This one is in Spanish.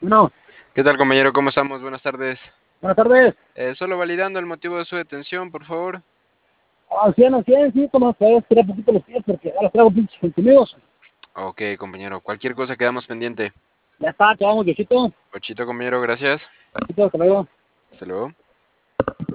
Bueno, ¿Qué tal, compañero? ¿Cómo estamos? Buenas tardes. buenas tardes. Solo validando el motivo de su detención, por favor. Al 100, sí, como sabes, tiré poquito los pies porque ahora traigo pinches consumidos. Ok, compañero. Cualquier cosa quedamos pendiente. Ya está, acabamos, viejito. Ochito, compañero, gracias. Viejito, hasta luego. Hasta luego.